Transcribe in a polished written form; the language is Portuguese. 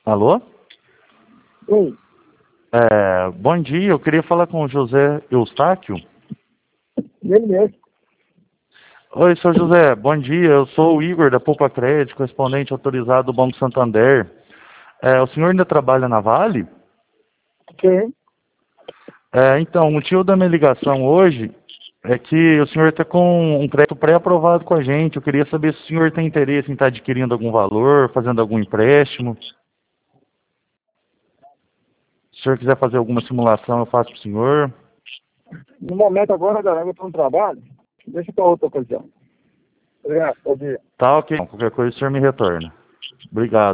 Alô? Oi, Bom dia, eu queria falar com o José Eustáquio. ele mesmo. Oi, seu José, bom dia, eu sou o Igor da Poupa Crédito, correspondente autorizado do Banco Santander. O senhor ainda trabalha na Vale? Sim. Então, o motivo da minha ligação hoje é que o senhor está com um crédito pré-aprovado com a gente. Eu queria saber se o senhor tem interesse em estar adquirindo algum valor, fazendo algum empréstimo. Se o senhor quiser fazer alguma simulação, eu faço para o senhor. No momento agora, galera, eu estou no trabalho. Deixa para outra ocasião. Obrigado, bom dia. Tá ok, qualquer coisa o senhor me retorna. Obrigado.